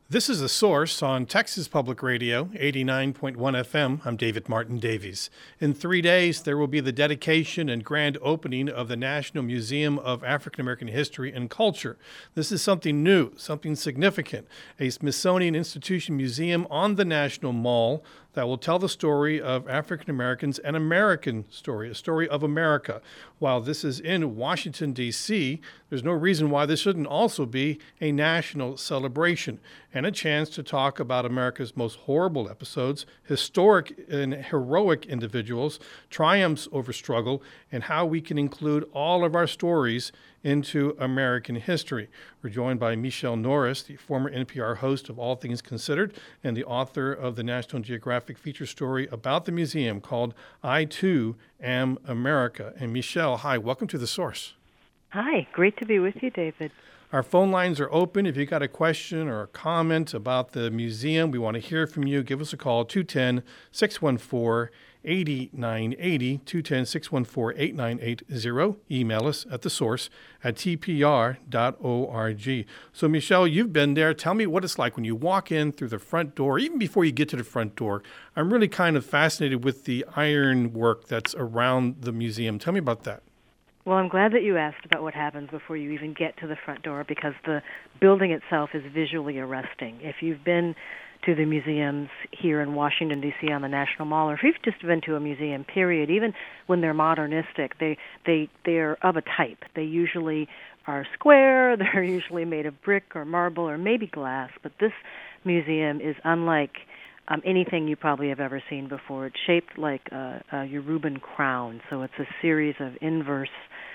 This is The Source on Texas Public Radio, 89.1 FM. I'm David Martin Davies. In 3 days, there will be the dedication and grand opening of the National Museum of African American History and Culture. This is something new, something significant, a Smithsonian Institution museum on the National Mall that will tell the story of African Americans, an American story, a story of America. While this is in Washington, D.C., there's no reason why this shouldn't also be a national celebration and a chance to talk about America's most horrible episodes, historic and heroic individuals, triumphs over struggle, and how we can include all of our stories into American history. We're joined by Michele Norris, the former NPR host of All Things Considered and the author of the National Geographic feature story about the museum called I Too Am America. And Michele, hi, welcome to The Source. Hi, great to be with you, David. Our phone lines are open. If you've got a question or a comment about the museum, we want to hear from you. Give us a call, 210-614-8980, 210-614-8980. Email us at thesource@tpr.org. So, Michele, you've been there. Tell me what it's like when you walk in through the front door, even before you get to the front door. I'm really kind of fascinated with the iron work that's around the museum. Tell me about that. Well, I'm glad that you asked about what happens before you even get to the front door, because the building itself is visually arresting. If you've been to the museums here in Washington, D.C. on the National Mall, or if you've just been to a museum, period, even when they're modernistic, they're of a type. They usually are square, they're usually made of brick or marble or maybe glass, but this museum is unlike anything you probably have ever seen before. It's shaped like a Yoruban crown, so it's a series of inverse,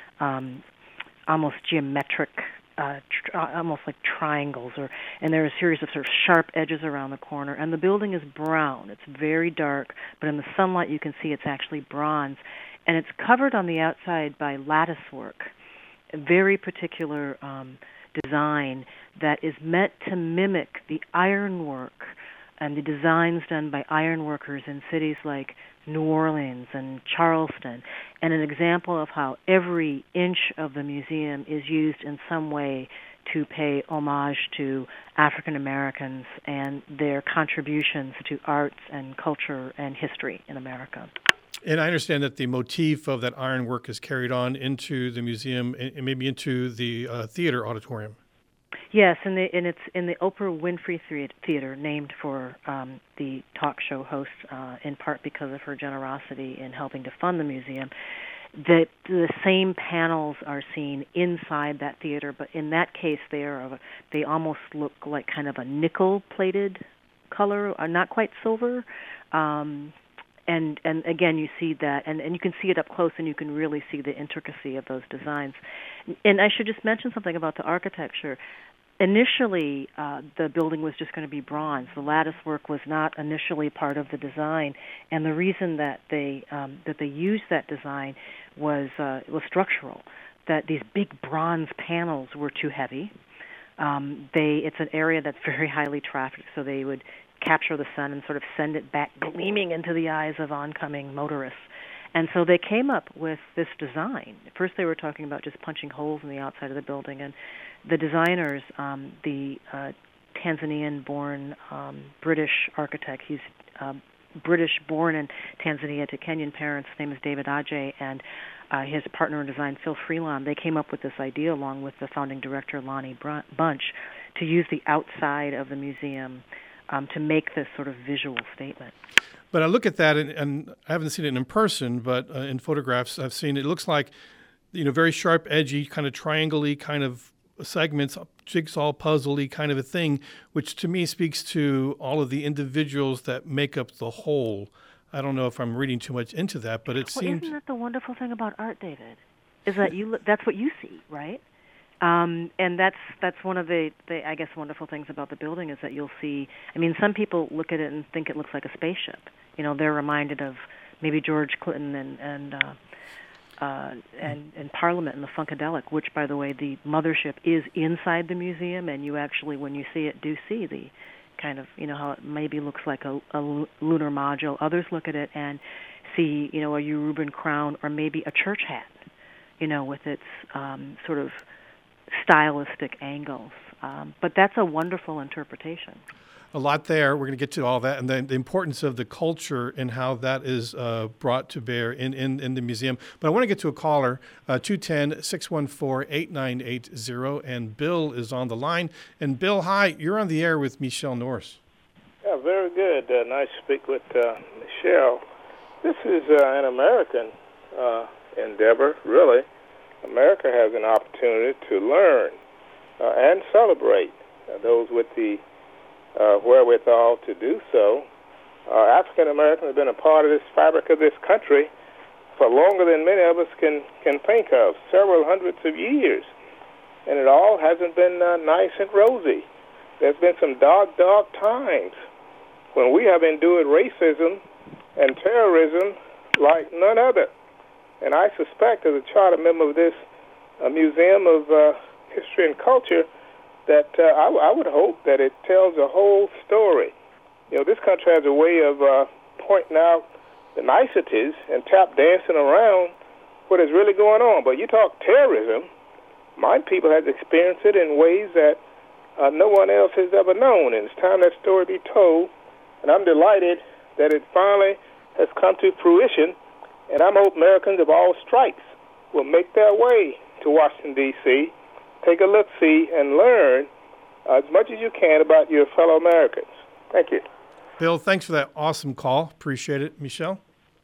almost geometric, almost like triangles, and there are a series of sort of sharp edges around the corner. And the building is brown. It's very dark, but in the sunlight you can see it's actually bronze. And it's covered on the outside by lattice work, a very particular design that is meant to mimic the ironwork and the designs done by iron workers in cities like New Orleans and Charleston, and an example of how every inch of the museum is used in some way to pay homage to African Americans and their contributions to arts and culture and history in America. And I understand that the motif of that ironwork is carried on into the museum and maybe into the theater auditorium. Yes, and it's in the Oprah Winfrey Theater, named for the talk show host, in part because of her generosity in helping to fund the museum. That the same panels are seen inside that theater, but in that case, they almost look like kind of a nickel-plated color, not quite silver. And again, you see that, and you can see it up close, and you can really see the intricacy of those designs. And I should just mention something about the architecture. Initially, the building was just going to be bronze. The lattice work was not initially part of the design, and the reason that they used that design was structural. That these big bronze panels were too heavy. It's an area that's very highly trafficked, so they would capture the sun and sort of send it back gleaming into the eyes of oncoming motorists. And so they came up with this design. First they were talking about just punching holes in the outside of the building, and the designers, the Tanzanian-born British architect, he's British-born in Tanzania to Kenyan parents, his name is David Adjaye, and his partner in design, Phil Freelon, they came up with this idea along with the founding director, Lonnie Bunch, to use the outside of the museum to make this sort of visual statement. But I look at that, and I haven't seen it in person, but in photographs I've seen it. It looks like, very sharp, edgy, kind of triangle-y kind of segments, jigsaw puzzle-y kind of a thing, which to me speaks to all of the individuals that make up the whole. I don't know if I'm reading too much into that, but it seems... Isn't that the wonderful thing about art, David? Is that that's what you see, right? And that's one of the I guess wonderful things about the building is that you'll see. I mean, some people look at it and think it looks like a spaceship. They're reminded of maybe George Clinton and Parliament and the Funkadelic, which, by the way, the mothership is inside the museum, and you actually, when you see it, do see the kind of, how it maybe looks like a lunar module. Others look at it and see, a Yoruban crown or maybe a church hat, with its sort of stylistic angles. But that's a wonderful interpretation. A lot there. We're going to get to all that, and then the importance of the culture and how that is brought to bear in the museum. But I want to get to a caller, 210-614-8980, and Bill is on the line. And Bill, hi, you're on the air with Michelle Norris. Yeah, very good. Nice to speak with Michelle. This is an American endeavor, really. America has an opportunity to learn and celebrate those with the wherewithal to do so. African Americans have been a part of this fabric of this country for longer than many of us can think of, several hundreds of years. And it all hasn't been nice and rosy. There's been some dark times when we have endured racism and terrorism like none other. And I suspect, as a charter member of this Museum of History and Culture, that I would hope that it tells a whole story. You know, this country has a way of pointing out the niceties and tap dancing around what is really going on. But you talk terrorism, my people have experienced it in ways that no one else has ever known. And it's time that story be told. And I'm delighted that it finally has come to fruition. And I'm hoping Americans of all stripes will make their way to Washington, D.C., take a look-see, and learn as much as you can about your fellow Americans. Thank you. Bill, thanks for that awesome call. Appreciate it. Michelle?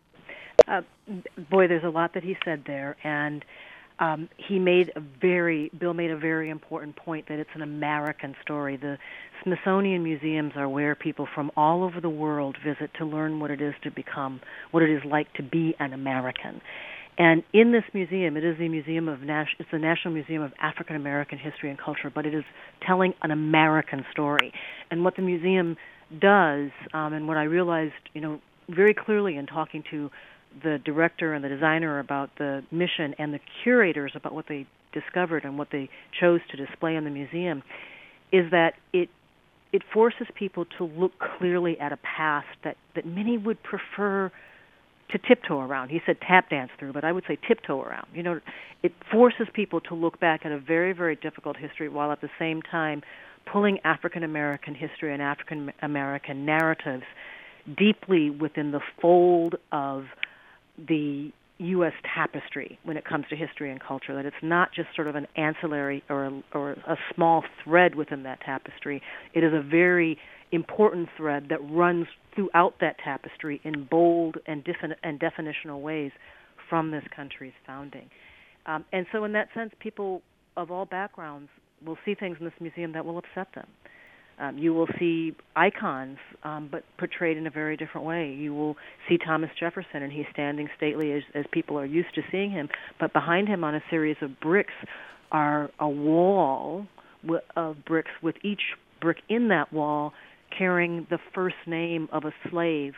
Boy, there's a lot that he said there, and Bill made a very important point that it's an American story. The Smithsonian museums are where people from all over the world visit to learn what it is like to be an American. And in this museum, it is the it's the National Museum of African American History and Culture, but it is telling an American story. And what the museum does, and what I realized, very clearly in talking to the director and the designer about the mission and the curators about what they discovered and what they chose to display in the museum, is that it forces people to look clearly at a past that many would prefer to tiptoe around. He said tap dance through, but I would say tiptoe around. It forces people to look back at a very, very difficult history while at the same time pulling African American history and African American narratives deeply within the fold of the U.S. tapestry when it comes to history and culture, that it's not just sort of an ancillary or a small thread within that tapestry. It is a very important thread that runs throughout that tapestry in bold and definitional ways from this country's founding. And so in that sense, people of all backgrounds will see things in this museum that will upset them. You will see icons, but portrayed in a very different way. You will see Thomas Jefferson, and he's standing stately as people are used to seeing him, but behind him on a series of bricks are a wall of bricks, with each brick in that wall carrying the first name of a slave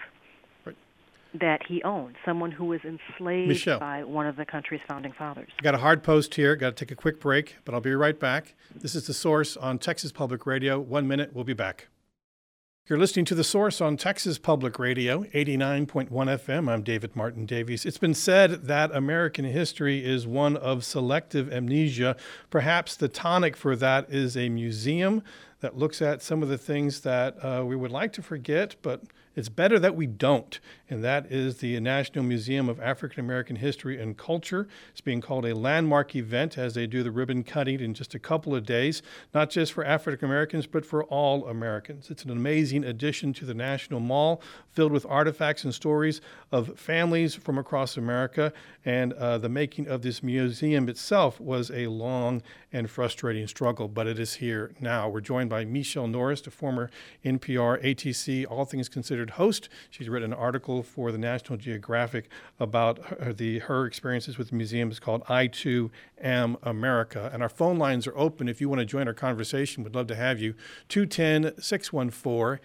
that he owned, someone who was enslaved Michelle, by one of the country's founding fathers. Got a hard post here. Got to take a quick break, but I'll be right back. This is The Source on Texas Public Radio. 1 minute, we'll be back. You're listening to The Source on Texas Public Radio, 89.1 FM. I'm David Martin Davies. It's been said that American history is one of selective amnesia. Perhaps the tonic for that is a museum that looks at some of the things that we would like to forget, but it's better that we don't. And that is the National Museum of African American History and Culture. It's being called a landmark event as they do the ribbon cutting in just a couple of days, not just for African Americans, but for all Americans. It's an amazing addition to the National Mall, filled with artifacts and stories of families from across America. And the making of this museum itself was a long and frustrating struggle, but it is here now. We're joined by Michelle Norris, the former NPR ATC All Things Considered host. She's written an article for the National Geographic about her experiences with the museum. It's called I Too Am America. And our phone lines are open if you want to join our conversation. We'd love to have you. 210-614-8980,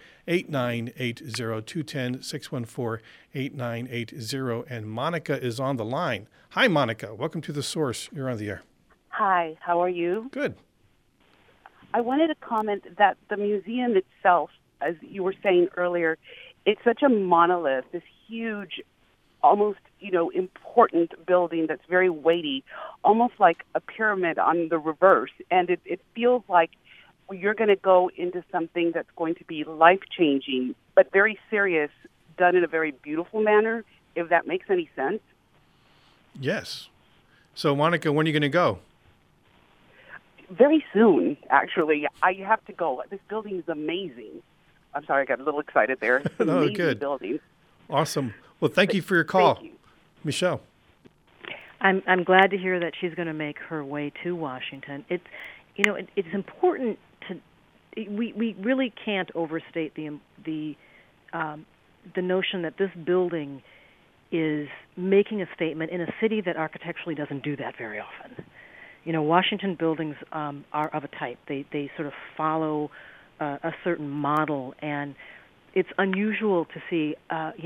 210-614-8980. And Monica is on the line. Hi, Monica. Welcome to The Source. You're on the air. Hi, how are you? Good. I wanted to comment that the museum itself, as you were saying earlier, it's such a monolith, this huge almost, important building that's very weighty, almost like a pyramid on the reverse. And it feels like you're going to go into something that's going to be life-changing, but very serious, done in a very beautiful manner, if that makes any sense. Yes. So, Monica, when are you going to go? Very soon, actually. I have to go. This building is amazing. I'm sorry, I got a little excited there. It's an amazing good. building. Awesome. Well, thank you for your call. Thank you. Michelle. I'm glad to hear that she's going to make her way to Washington. It's important to we really can't overstate the notion that this building is making a statement in a city that architecturally doesn't do that very often. Washington buildings are of a type. They sort of follow a certain model, and it's unusual to see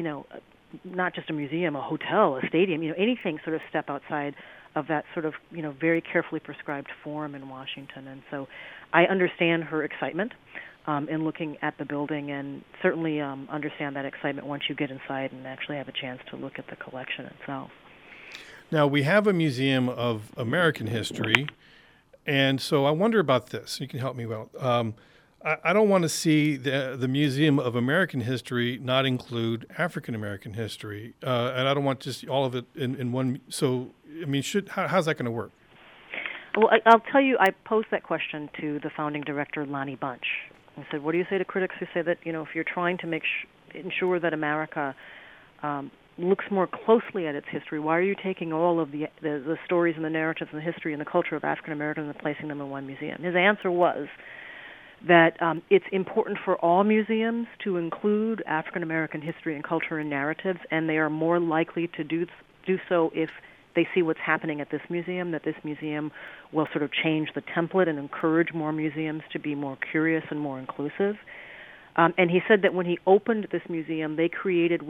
not just a museum, a hotel, a stadium, anything sort of step outside of that sort of, very carefully prescribed form in Washington. And so I understand her excitement in looking at the building, and certainly understand that excitement once you get inside and actually have a chance to look at the collection itself. Now, we have a Museum of American History, and so I wonder about this. You can help me out. I don't want to see the Museum of American History not include African American history, and I don't want just all of it in one. So, I mean, how's that going to work? Well, I'll tell you, I posed that question to the founding director, Lonnie Bunch. I said, what do you say to critics who say that, if you're trying to ensure that America looks more closely at its history, why are you taking all of the stories and the narratives and the history and the culture of African Americans and placing them in one museum? His answer was that it's important for all museums to include African American history and culture and narratives, and they are more likely to do so if they see what's happening at this museum, that this museum will sort of change the template and encourage more museums to be more curious and more inclusive. And he said that when he opened this museum, they created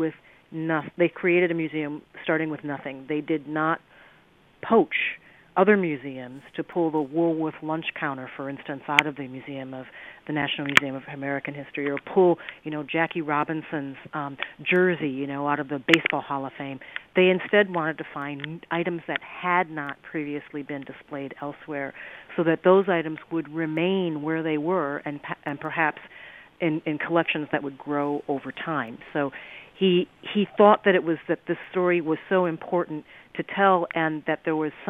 a museum starting with nothing. They did not poach other museums to pull the Woolworth lunch counter, for instance, out of the National Museum of American History, or pull, Jackie Robinson's jersey, out of the Baseball Hall of Fame. They instead wanted to find items that had not previously been displayed elsewhere, so that those items would remain where they were, and perhaps in collections that would grow over time. So he thought that this story was so important to tell, and that there was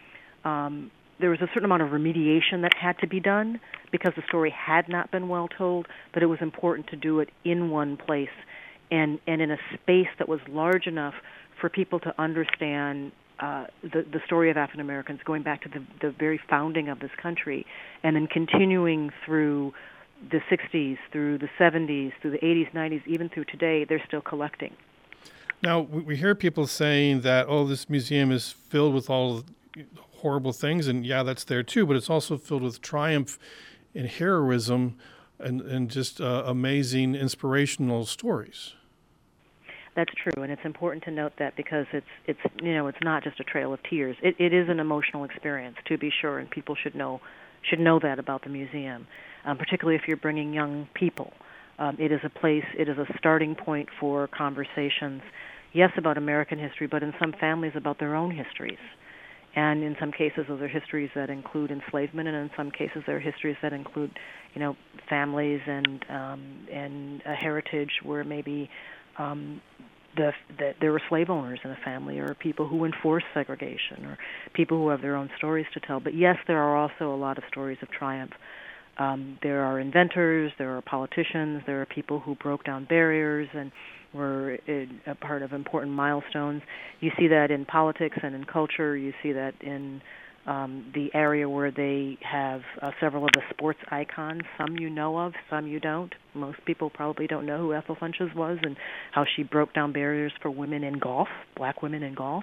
a certain amount of remediation that had to be done because the story had not been well told, but it was important to do it in one place and in a space that was large enough for people to understand the story of African Americans going back to the very founding of this country, and then continuing through the 60s, through the 70s, through the 80s, 90s, even through today. They're still collecting. Now, we hear people saying that, this museum is filled with all horrible things, and yeah, that's there too, but it's also filled with triumph and heroism and just amazing inspirational stories. That's true, and it's important to note that because it's not just a trail of tears. It is an emotional experience, to be sure, and people should know that about the museum, particularly if you're bringing young people. It is a starting point for conversations, yes, about American history, but in some families about their own histories. And in some cases, those are histories that include enslavement, and in some cases, there are histories that include, families and a heritage where maybe there were slave owners in a family, or people who enforce segregation, or people who have their own stories to tell. But yes, there are also a lot of stories of triumph. There are inventors, there are politicians, there are people who broke down barriers and were a part of important milestones. You see that in politics and in culture. You see that in the area where they have several of the sports icons. Some you know of, some you don't. Most people probably don't know who Ethel Funches was and how she broke down barriers for women in golf, black women in golf.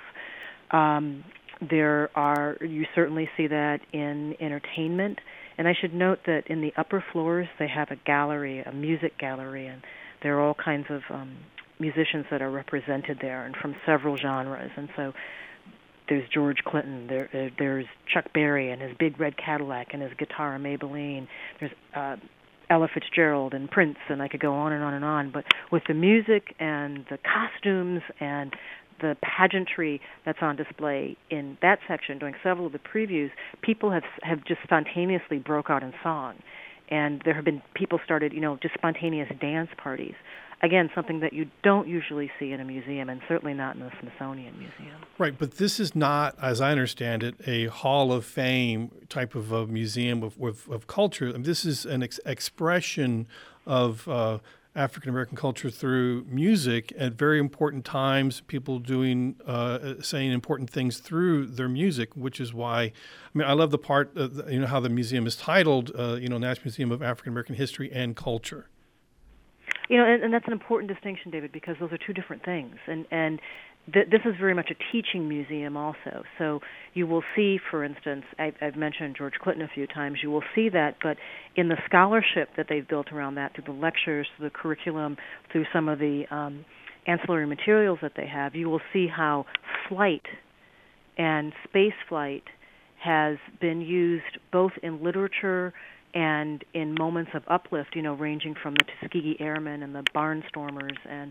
You certainly see that in entertainment. And I should note that in the upper floors they have a gallery, a music gallery, and there are all kinds of musicians that are represented there, and from several genres. And so there's George Clinton, there's Chuck Berry and his big red Cadillac and his guitar Maybelline. There's Ella Fitzgerald and Prince, and I could go on and on and on. But with the music and the costumes and the pageantry that's on display in that section during several of the previews, people have just spontaneously broke out in song. And there have been people started, just spontaneous dance parties. Again, something that you don't usually see in a museum, and certainly not in the Smithsonian Museum. Right, but this is not, as I understand it, a Hall of Fame type of a museum of culture. This is an expression of African American culture through music at very important times. People doing, saying important things through their music, which is why, I love the part, how the museum is titled, National Museum of African American History and Culture. And that's an important distinction, David, because those are two different things. And this is very much a teaching museum also. So you will see, for instance, I've mentioned George Clinton a few times, you will see that, but in the scholarship that they've built around that, through the lectures, through the curriculum, through some of the ancillary materials that they have, you will see how flight and space flight has been used both in literature and in moments of uplift, ranging from the Tuskegee Airmen and the Barnstormers, and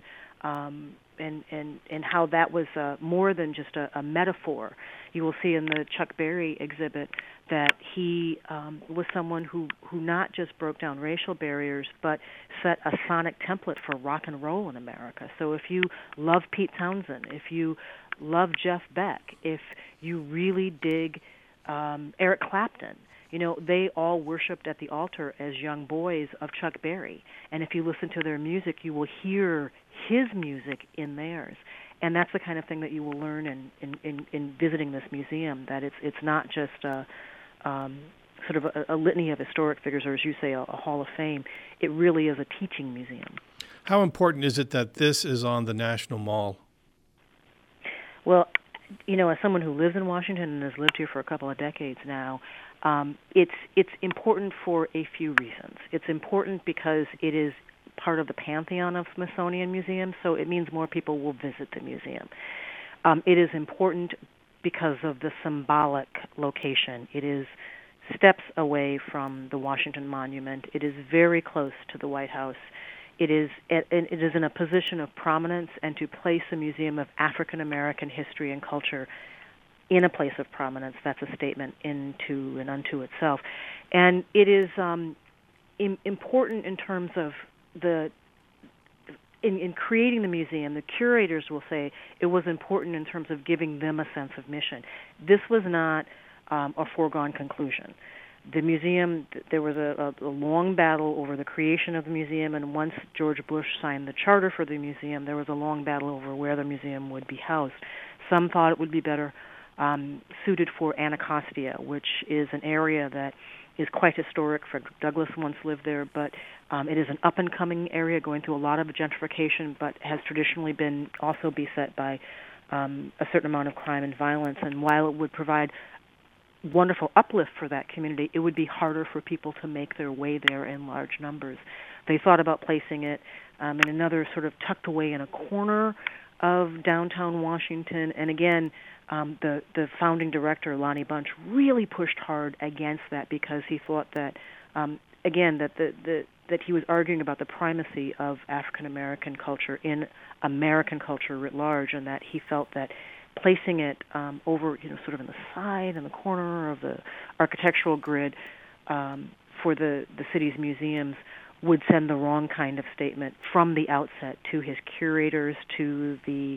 how that was more than just a metaphor. You will see in the Chuck Berry exhibit that he was someone who not just broke down racial barriers, but set a sonic template for rock and roll in America. So if you love Pete Townsend, if you love Jeff Beck, if you really dig Eric Clapton, they all worshipped at the altar as young boys of Chuck Berry. And if you listen to their music, you will hear his music in theirs. And that's the kind of thing that you will learn in visiting this museum, that it's not just sort of a litany of historic figures, or as you say, a Hall of Fame. It really is a teaching museum. How important is it that this is on the National Mall? Well, as someone who lives in Washington and has lived here for a couple of decades now, it's important for a few reasons. It's important because it is part of the pantheon of Smithsonian museums, so it means more people will visit the museum. It is important because of the symbolic location. It is steps away from the Washington Monument. It is very close to the White House. It is in a position of prominence, and to place a museum of African American history and culture in a place of prominence, that's a statement into and unto itself. And it is important in terms of in creating the museum. The curators will say it was important in terms of giving them a sense of mission. This was not a foregone conclusion. The museum, there was a long battle over the creation of the museum, and once George Bush signed the charter for the museum, there was a long battle over where the museum would be housed. Some thought it would be better suited for Anacostia, which is an area that is quite historic. Frederick Douglass once lived there, but it is an up-and-coming area going through a lot of gentrification, but has traditionally been also beset by a certain amount of crime and violence. And while it would provide wonderful uplift for that community, it would be harder for people to make their way there in large numbers. They thought about placing it in another sort of tucked away in a corner of downtown Washington, and again, the founding director, Lonnie Bunch, really pushed hard against that because he thought that, that he was arguing about the primacy of African American culture in American culture writ large, and that he felt that placing it over, sort of in the side, in the corner of the architectural grid for the city's museums would send the wrong kind of statement from the outset to his curators, to the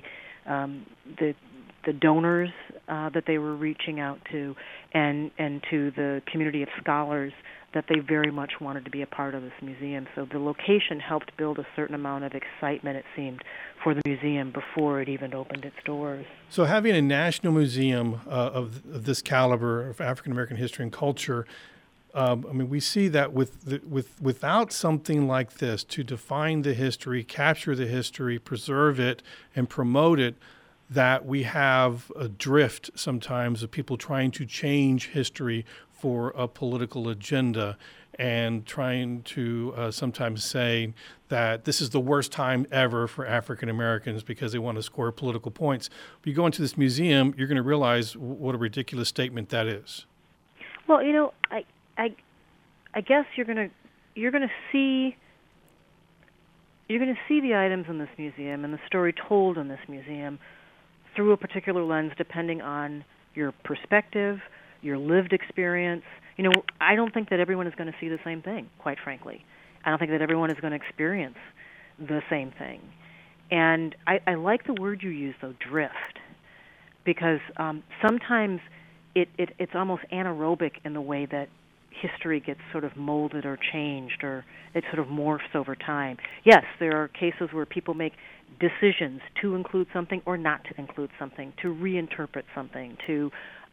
donors that they were reaching out to, and to the community of scholars that they very much wanted to be a part of this museum. So the location helped build a certain amount of excitement, it seemed, for the museum before it even opened its doors. So having a national museum of this caliber of African American history and culture, we see that without something like this to define the history, capture the history, preserve it, and promote it, that we have a drift sometimes of people trying to change history for a political agenda, and trying to sometimes say that this is the worst time ever for African Americans because they want to score political points. If you go into this museum, you're going to realize what a ridiculous statement that is. Well, I guess you're going to see the items in this museum and the story told in this museum through a particular lens depending on your perspective, your lived experience. I don't think that everyone is going to see the same thing, quite frankly. I don't think that everyone is going to experience the same thing. And I like the word you use, though, drift, because sometimes it's almost anaerobic in the way that history gets sort of molded or changed, or it sort of morphs over time. Yes, there are cases where people make decisions to include something or not to include something, to reinterpret something, to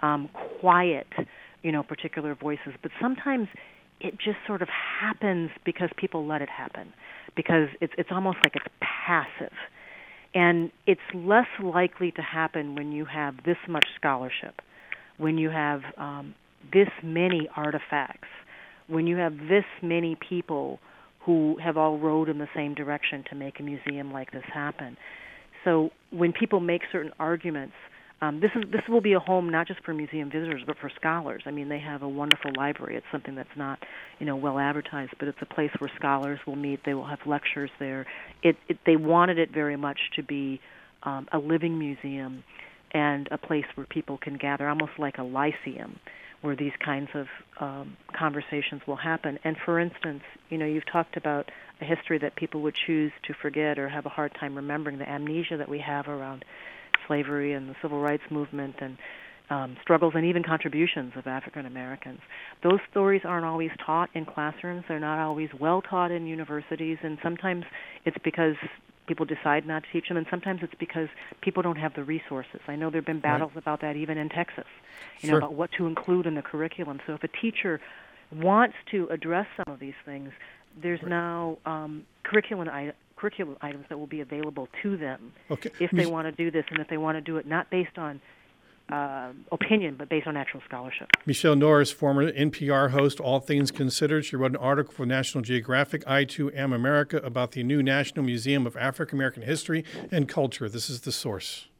quiet, particular voices. But sometimes it just sort of happens because people let it happen, because it's almost like it's passive. And it's less likely to happen when you have this much scholarship, when you have this many artifacts, when you have this many people who have all rowed in the same direction to make a museum like this happen. So when people make certain arguments, this will be a home not just for museum visitors, but for scholars. I mean, they have a wonderful library. It's something that's not, well advertised, but it's a place where scholars will meet. They will have lectures there. They wanted it very much to be a living museum and a place where people can gather, almost like a lyceum, where these kinds of conversations will happen. And for instance, you've talked about a history that people would choose to forget or have a hard time remembering, the amnesia that we have around slavery and the civil rights movement and struggles and even contributions of African Americans. Those stories aren't always taught in classrooms. They're not always well taught in universities, and sometimes it's because people decide not to teach them, and sometimes it's because people don't have the resources. I know there have been battles about that even in Texas, Sure. about what to include in the curriculum. So if a teacher wants to address some of these things, there's now curriculum items that will be available to them if they want to do this, and if they want to do it not based on opinion, but based on actual scholarship. Michele Norris, former NPR host, All Things Considered. She wrote an article for National Geographic, I Too Am America, about the new National Museum of African American History and Culture. This is The Source.